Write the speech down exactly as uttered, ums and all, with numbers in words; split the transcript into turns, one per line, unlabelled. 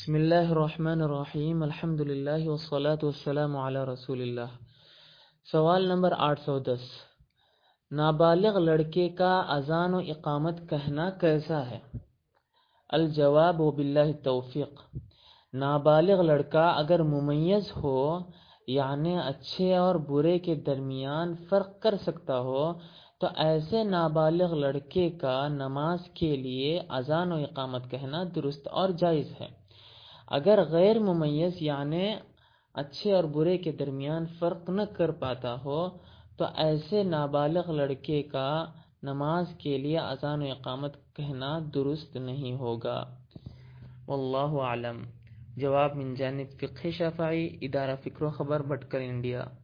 बिस्मिल्लाहिर्रहमानिर्रहीम अल्हम्दुलिल्लाहि वस्सलातु वस्सलामु अला रसूलिल्लाह। सवाल नंबर आठ सौ दस। नाबालिग लड़के का अजान व इकामत कहना कैसा है? अल जवाब व बिल्लाहि तौफीक। नाबालिग लड़का अगर मुमय्यज हो यानी अच्छे और बुरे के दरमियान फ़र्क कर सकता हो तो ऐसे नाबालिग लड़के का नमाज के लिए अजान व इकामत कहना दुरुस्त और जायज़ है। अगर गैर मुमय्यज यानी अच्छे और बुरे के दरमियान फ़र्क न कर पाता हो तो ऐसे नाबालिग लड़के का नमाज के लिए अजान व इकामत कहना दुरुस्त नहीं होगा। वल्लाहु आलम। जवाब मिन जानिब फ़िक़्ह शफ़ई, इदारा फ़िक्र व ख़बर, भटकर, इंडिया।